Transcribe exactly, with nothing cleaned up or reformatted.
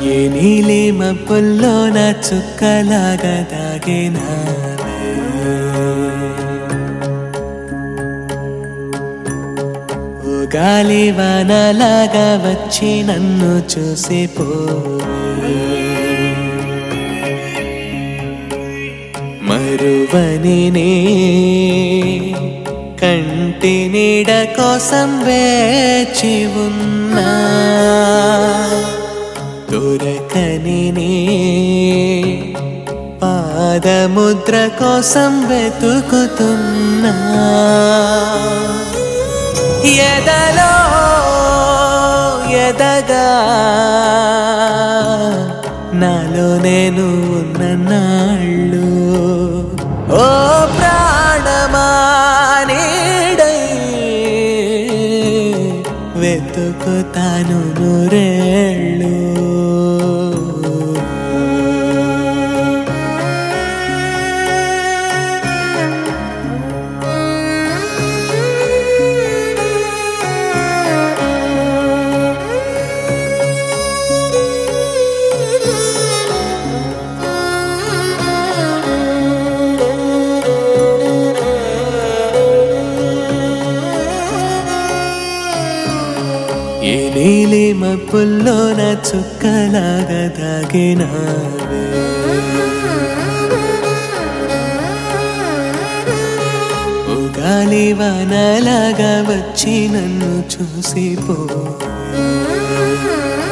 ఏ నీలి మబ్బుల్లో నా చుక్కలాగా దాగినావే ఓ గాలి వానలాగా వచ్చి నన్ను చూసిపోవే మరువని నే కంటి నీడ కోసం వేచి ఉన్నా దొరకని నే పాదముద్ర కోసం వెతుకుతున్నా ఎదలో ఎదగా నాలో నేను ఉన్న నాళ్ళు ఓ ప్రాణమా నీడై వెతుకుతాను నూరేళ్ళు ఏ నీలి మబ్బుల్లో నా చుక్కలాగా దాగినావే ఓ గాలి వానలాగా వచ్చి నన్ను చూసిపోవే